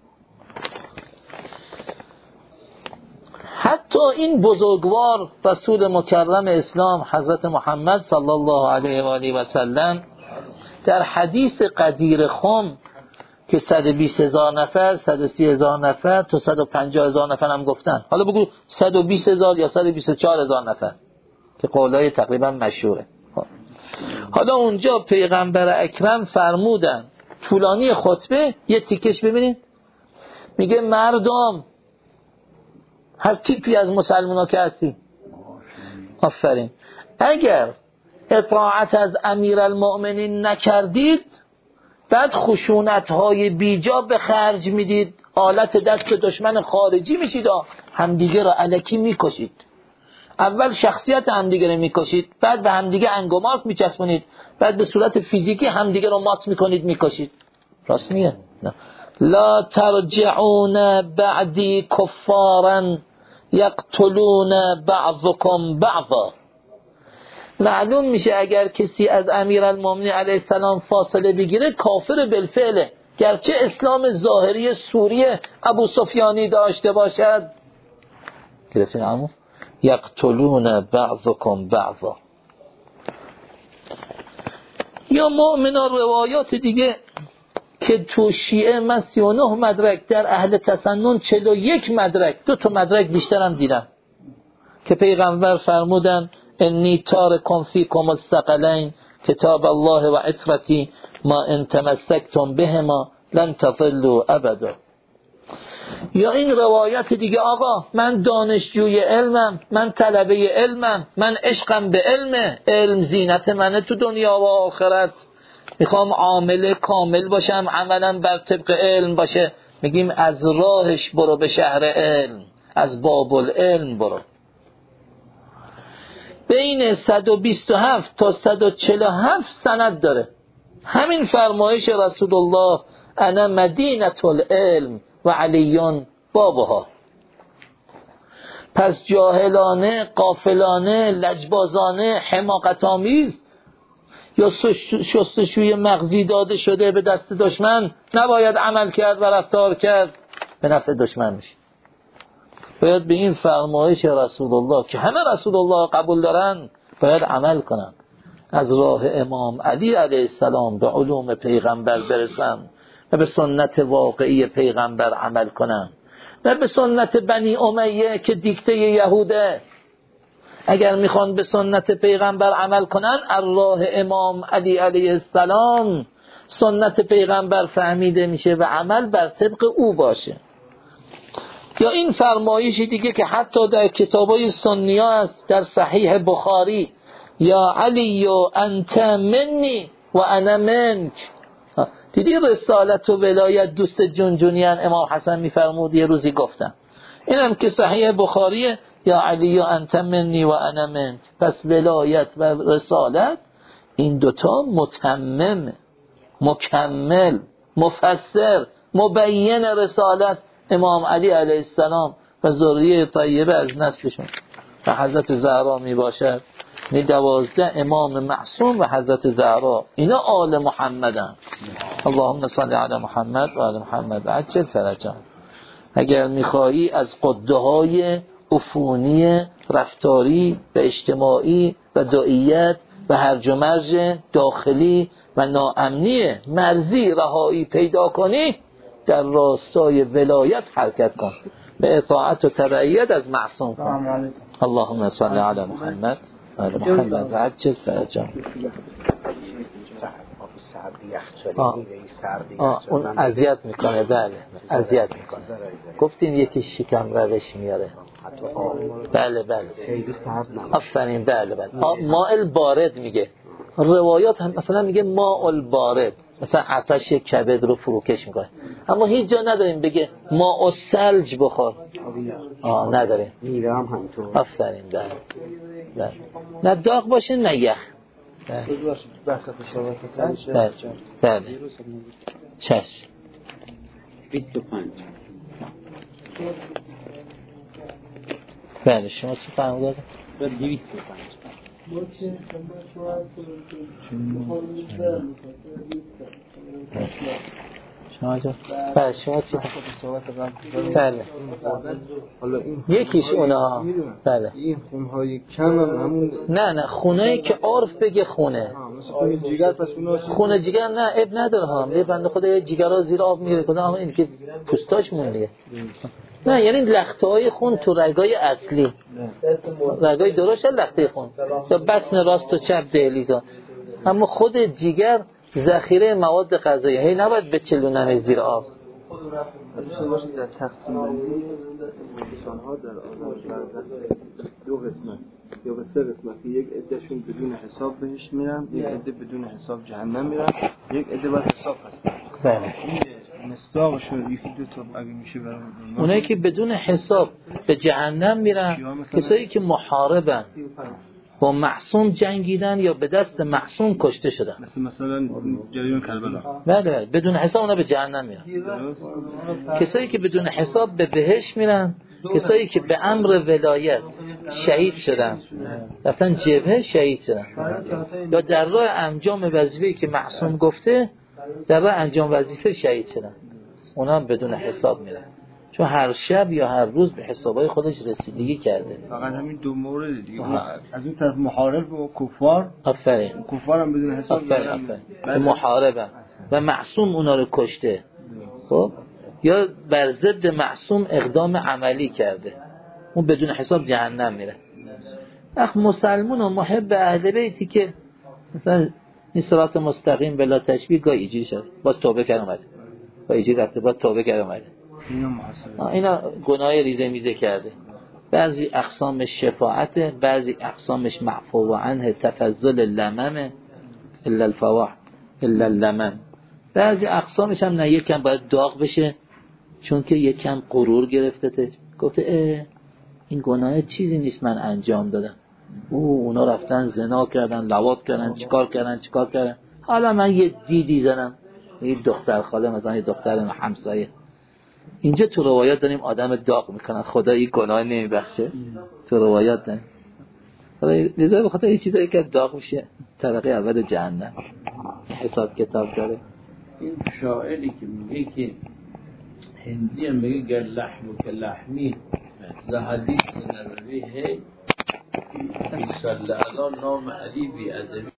حتی این بزرگوار رسول مکرم اسلام حضرت محمد صلی الله علیه و آله و سلم در حدیث قدیر خم که 120,000 نفر 130,000 نفر تا 150,000 نفر هم گفتن، حالا بگو 120,000 یا 124,000 نفر که قولای تقریبا مشهوره. حالا اونجا پیغمبر اکرم فرمودن طولانی خطبه یه تیکش ببینید، میگه مردم، هر تیپی از مسلمان ها که هستی، آفرین، اگر اطاعت از امیرالمؤمنین نکردید، بعد خشونت های بیجا به خرج میدید، آلت دست دشمن خارجی میشید، همدیگه را الکی میکشید. اول شخصیت همدیگه رو میکشید، بعد به همدیگه انگمارک میچسبونید، بعد به صورت فیزیکی همدیگه رو مات میکنید، میکشید. راست میگه؟ لا ترجعون بعدی کفارا یقتلون بعضکم بعضا. معلوم میشه اگر کسی از امیرالمومنین علیه السلام فاصله بگیره کافر بالفعله، گرچه اسلام ظاهری سوری ابو سفیانی داشته باشد. گرفتین عمو؟ یقتلون بعضکم بعضا. یا مؤمنان روایات دیگه که تو شیعه من 39 مدرک، در اهل تسنن 41 مدرک، 2 تا مدرک بیشتر هم دیدم که پیغمبر فرمودن انی تارکم فیکم الثقلین کتاب الله و عترتی ما ان تمسکتم بهما لن تضلوا ابدا. یا این روایت دیگه، آقا من دانشجوی علمم، من طلبه علمم، من عشقم به علم زینت منه تو دنیا و آخرت، میخوام عامل کامل باشم، عملم بر طبق علم باشه. میگیم از راهش برو به شهر علم، از باب العلم برو. بین 127 تا 147 سند داره همین فرمایش رسول الله انا مدینة العلم و علیون بابها. پس جاهلانه، غافلانه، لجبازانه، حماقت‌آمیز یا شستشوی مغزی داده شده به دست دشمن نباید عمل کرد و رفتار کرد، به نفع دشمن میشه. باید به این فرمایش رسول الله که همه رسول الله قبول دارن باید عمل کنن. از راه امام علی علیه السلام به علوم پیغمبر برسن و به سنت واقعی پیغمبر عمل کنن، نه به سنت بنی امیه که دیکته یهوده. اگر میخوان به سنت پیغمبر عمل کنن، از راه امام علی علیه السلام سنت پیغمبر فهمیده میشه و عمل بر طبق او باشه. یا این فرمایش دیگه که حتی در کتابای سنی ها است، در صحیح بخاری، یا علی و انت منی و انا منک، دیدی رسالت و ولایت دوست جونجونیان امام حسن میفرمود. یه روزی گفتم اینم که صحیح بخاریه، یا علی انت منی و انا منک. پس ولایت و رسالت این دوتا متمم، مکمل، مفسر، مبین رسالت امام علی علیه السلام و ذریه طیبه از نسلشون و حضرت زهرا می باشد. 12 امام معصوم و حضرت زهرا، اینا آل محمدن. اللهم صل علی محمد و آل محمد عجل فرجهم. اگر میخواهی از قده های عفونی رفتاری و اجتماعی و دعیت و هرج و مرج داخلی و ناامنی مرزی رهایی پیدا کنی، در راستای ولایت حرکت کن، به اطاعت و تبعیت از معصوم کن. اللهم صل علی محمد و آل محمد عجل فرجهم. اون اذیت میکنه. بله اذیت میکنه. گفتیم یکی شکم روش میاره. بله آفرین. بله ماء بارد میگه. روایات هم مثلا میگه ماء بارد، مثلا آتش کبد رو فروکش میکنه، اما هیچ جا نداریم بگه ماء ثلج بخور. نداره. میوه هم همینطور. آفرین. بله نه داغ باشه نه یخ. بله چشم. 25. بله شما چی فرمودید؟ 225. شما جا؟ بله شما چی؟ بله یکیش اونا. بله این خونهای کم هم همون. نه خونهایی که عرف بگه خونه خونه جگر. پس اونا خونه جگر نه اب نداره ها. یه بنده خدا جگرها زیر آب میره کنه، اما این که پوستاش مونده. نه یعنی لخته‌های خون تو رگای اصلی، رگای درشت لخته خون یا بطن راست و چپ دهلیزا، اما خود جگر ذخیره مواد غذایی، هی نباید بچلونن زیر آب. در تقسیم بندی انسان‌ها در عالم دو قسمت یا به 3 قسمت. یک عدهشون بدون حساب بهش میرن، یک عده بدون حساب جهنم میرن، یک عده با حساب هستن. بله مصداقشون یکی دو تا اگه میشه برام. اونایی که بدون حساب به جهنم میرن کسایی که محاربن، با معصوم جنگیدن یا به دست معصوم کشته شدن، مثلا جریان کربلا. بله بدون حساب اونا به جهنم میرن. کسایی که بدون حساب به بهشت میرن، کسایی که به امر ولایت شهید شدن، رفتن جبهه شهید شدن، یا در راه انجام وظیفه‌ای که معصوم گفته در راه انجام وظیفه شهید شدن، اونا هم بدون حساب میرن، چون هر شب یا هر روز به حسابای خودش رسیدگی کرده. فقط همین دو مورد دیگه. از اون طرف محارب و کفار. آفرین. کفار هم بدون حساب. آفرین. که محاربن و معصوم اونا رو کشته، خب یا بر ضد معصوم اقدام عملی کرده، اون بدون حساب جهنم میره. مسلمون و محب اهل بیتی که مثلا این صراط مستقیم بلا تشبیه گاه ایجوری شد، باز توبه کرد اومده، با ایجوری رفته باز توبه کرد اومده، اینا گناه ریزه میزه کرده. بعضی اقسامش شفاعت، بعضی اقسامش معفو عنه تفضل لمم الا الفواح الا اللمم، بعضی اقسامش هم نه یکم باید داغ بشه چون که یکم غرور گرفته، گفته این گناه چیزی نیست من انجام دادم، اونا رفتن زنا کردن، لواط کردن، چیکار کردن، حالا من یه دیدی زنم، یه دختر خاله مثلا یه دختر همسایه. اینجا تو روایات داریم آدم داغ میکنن، خدا این گناه نمیبخشه، تو روایات داریم. لذا بخاطر این چیزایی که داغ میشه طبقه اول جهنم حساب کتاب داره. این شاعری که میگه که هندی هم میگه گر لحم که لحمی ز حدیث نبوی هی صلی علی نام علی بی ادبی